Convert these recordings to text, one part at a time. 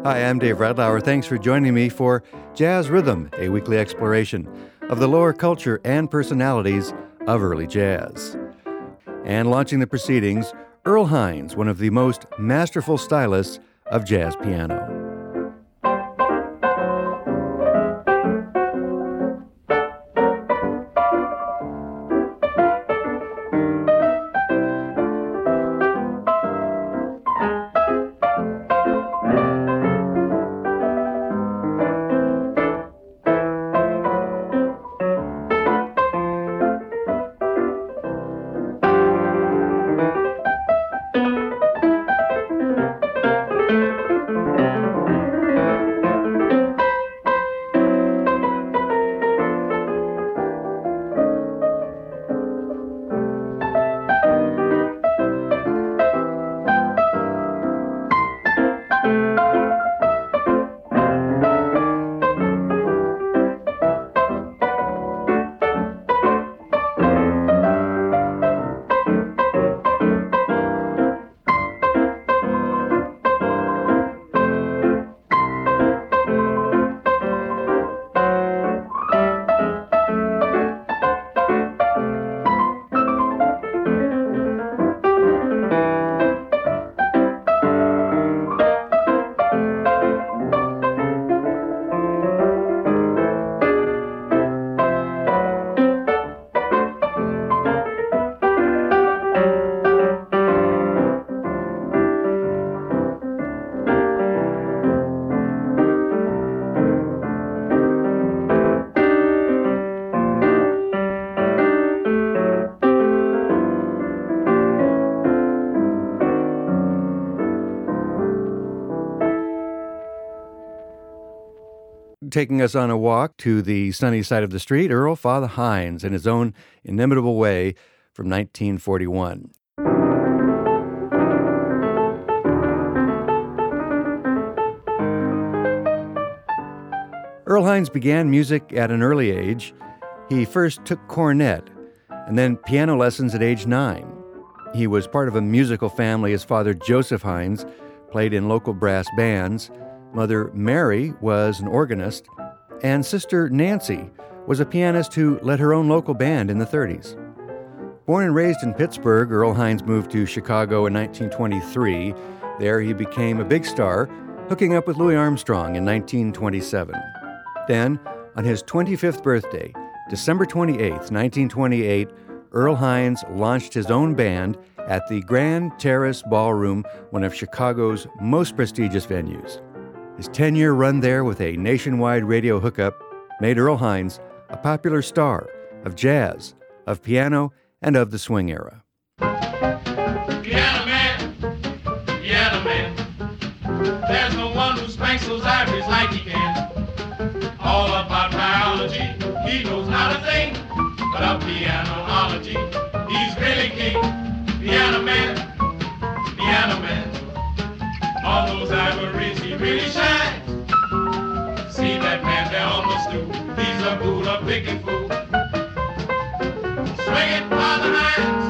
Hi, I'm Dave Radlauer. Thanks for joining me for Jazz Rhythm, a weekly exploration of the lower culture and personalities of early jazz. And launching the proceedings, Earl Hines, one of the most masterful stylists of jazz piano. Taking us on a walk to the sunny side of the street, Earl Father Hines in his own inimitable way from 1941. Earl Hines began music at an early age. He first took cornet and then piano lessons at age 9. He was part of a musical family. His father, Joseph Hines, played in local brass bands. Mother Mary was an organist, and sister Nancy was a pianist who led her own local band in the 30s. Born and raised in Pittsburgh, Earl Hines moved to Chicago in 1923. There he became a big star, hooking up with Louis Armstrong in 1927. Then, on his 25th birthday, December 28, 1928, Earl Hines launched his own band at the Grand Terrace Ballroom, one of Chicago's most prestigious venues. His 10-year run there with a nationwide radio hookup made Earl Hines a popular star of jazz, of piano, and of the swing era. Piano man, there's no one who spanks those ivories like he can. All about biology, he knows how to think, but of pianology, he's really king. Piano man, on those ivories he really shines. See that man there on the stoop, he's a Buddha picking fool. Swing it, Father Hines.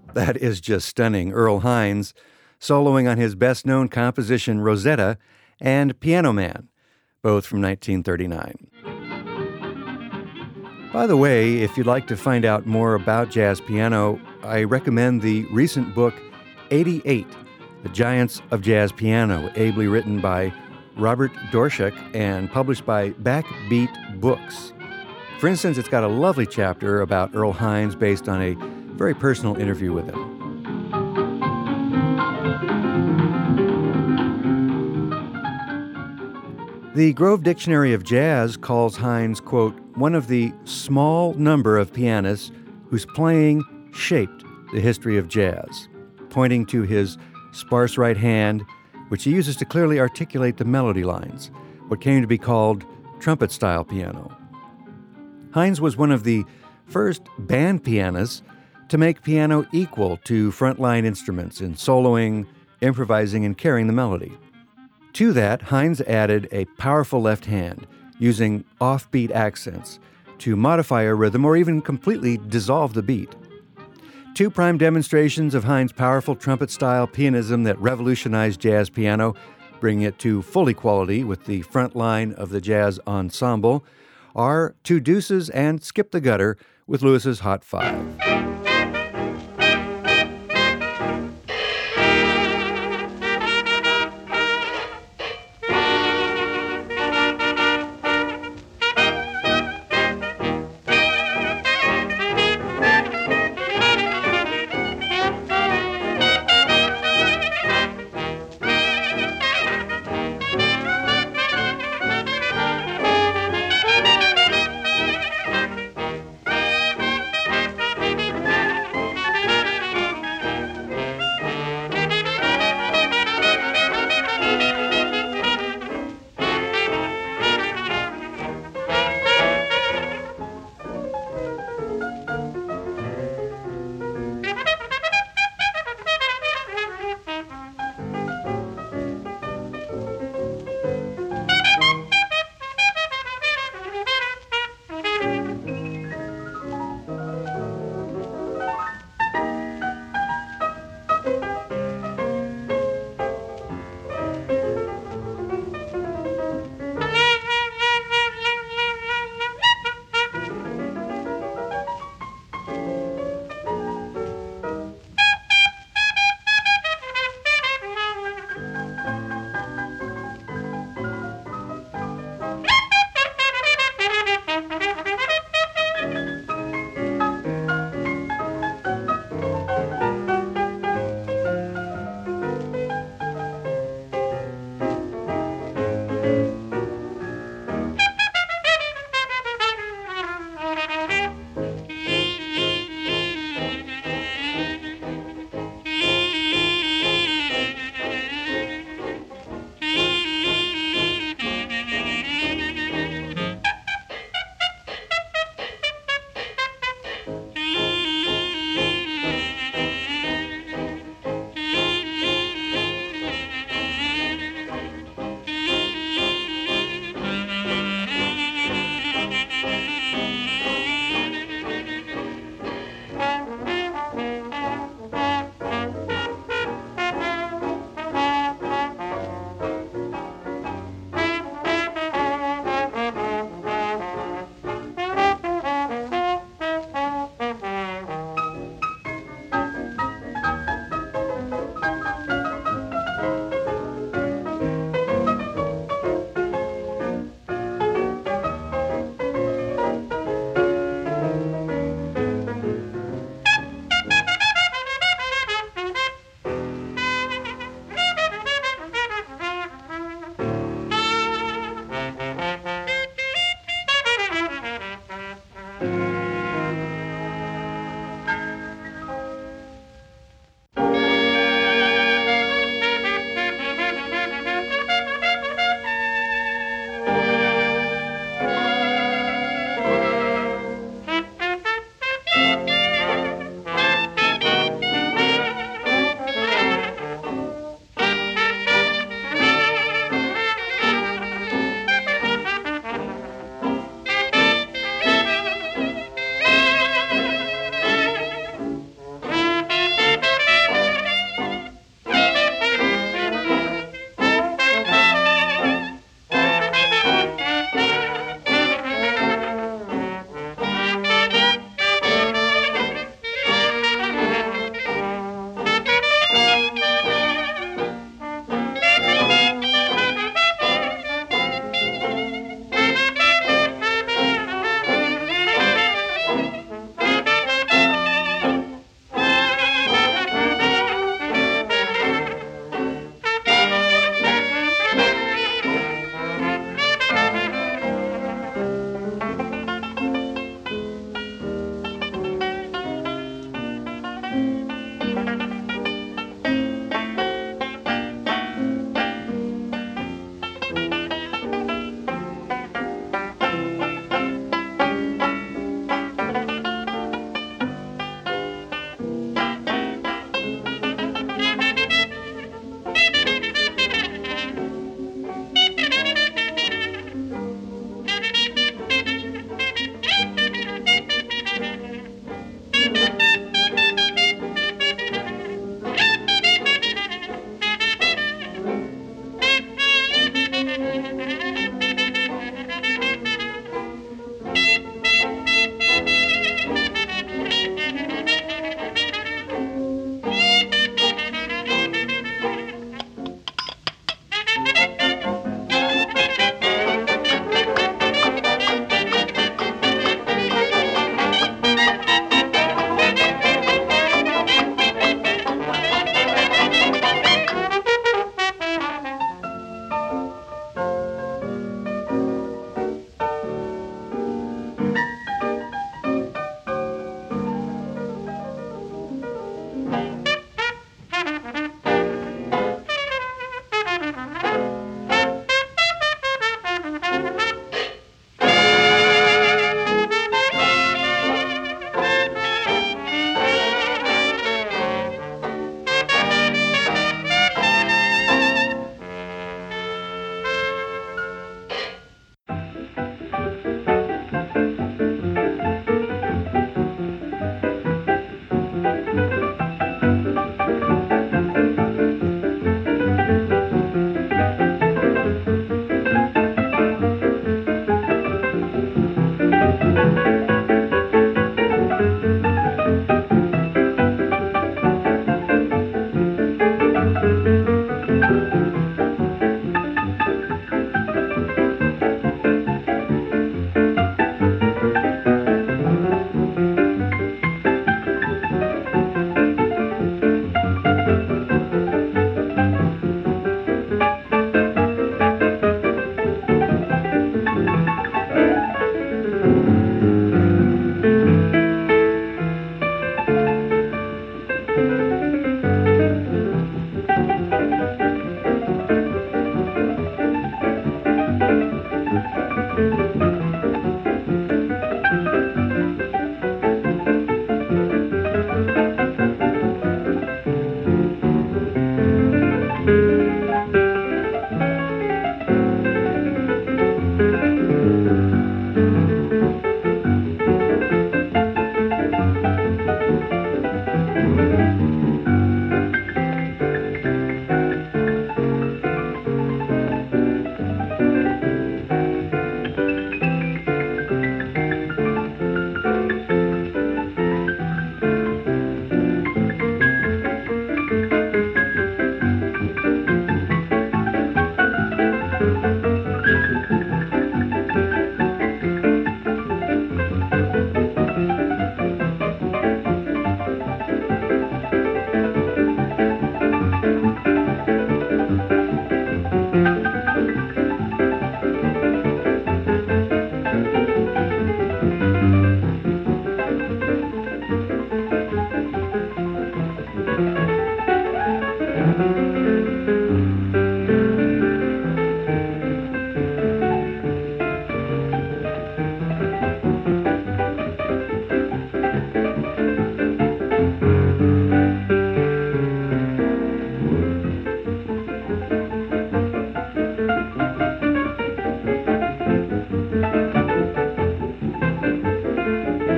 That is just stunning. Earl Hines, soloing on his best-known composition, Rosetta, and Piano Man, both from 1939. By the way, if you'd like to find out more about jazz piano, I recommend the recent book, 88, The Giants of Jazz Piano, ably written by Robert Dorshak and published by Backbeat Books. For instance, it's got a lovely chapter about Earl Hines based on a very personal interview with him. The Grove Dictionary of Jazz calls Hines, quote, one of the small number of pianists whose playing shaped the history of jazz, pointing to his sparse right hand, which he uses to clearly articulate the melody lines, what came to be called trumpet-style piano. Hines was one of the first band pianists to make piano equal to frontline instruments in soloing, improvising, and carrying the melody. To that, Hines added a powerful left hand, using offbeat accents to modify a rhythm or even completely dissolve the beat. Two prime demonstrations of Hines' powerful trumpet-style pianism that revolutionized jazz piano, bringing it to full equality with the front line of the jazz ensemble, are Two Deuces and Skip the Gutter with Lewis's Hot Five.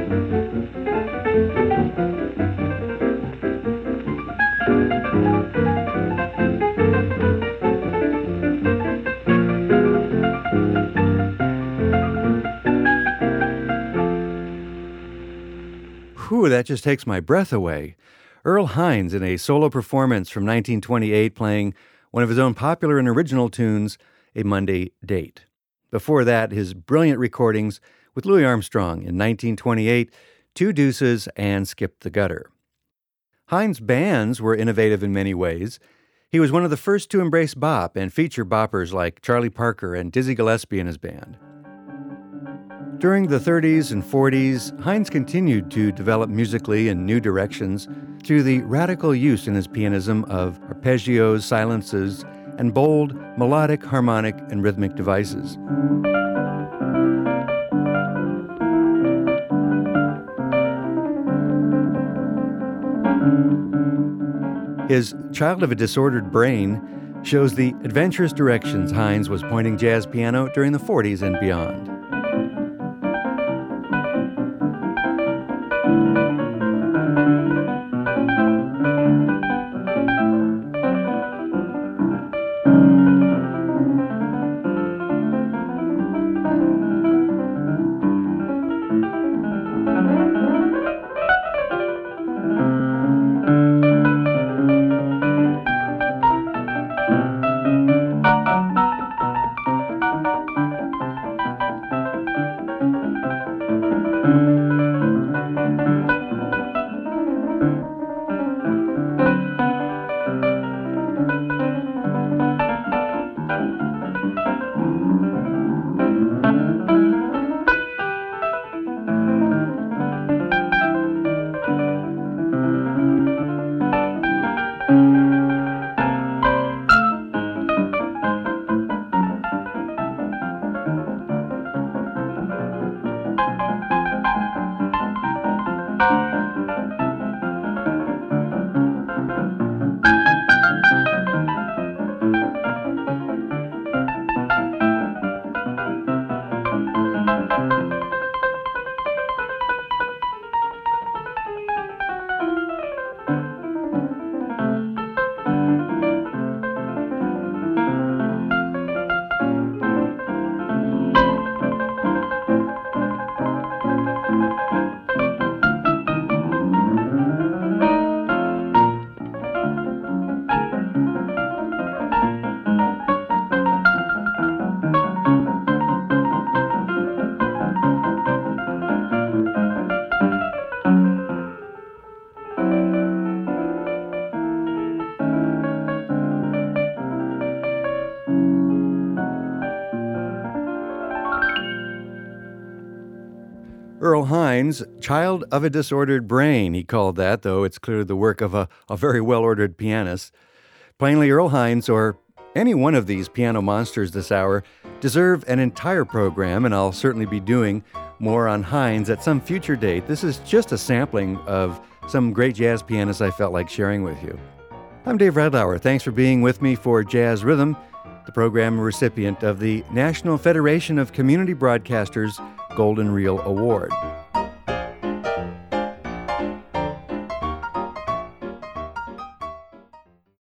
Whew, that just takes my breath away. Earl Hines in a solo performance from 1928 playing one of his own popular and original tunes, A Monday Date. Before that, his brilliant recordings with Louis Armstrong in 1928, Two Deuces and Skip the Gutter. Hines' bands were innovative in many ways. He was one of the first to embrace bop and feature boppers like Charlie Parker and Dizzy Gillespie in his band. During the 30s and 40s, Hines continued to develop musically in new directions through the radical use in his pianism of arpeggios, silences, and bold, melodic, harmonic, and rhythmic devices. His Child of a Disordered Brain shows the adventurous directions Hines was pointing jazz piano during the 40s and beyond. Earl Hines, Child of a Disordered Brain, he called that, though it's clearly the work of a very well-ordered pianist. Plainly, Earl Hines, or any one of these piano monsters this hour, deserve an entire program, and I'll certainly be doing more on Hines at some future date. This is just a sampling of some great jazz pianists I felt like sharing with you. I'm Dave Redlauer. Thanks for being with me for Jazz Rhythm, the program recipient of the National Federation of Community Broadcasters Golden Reel Award.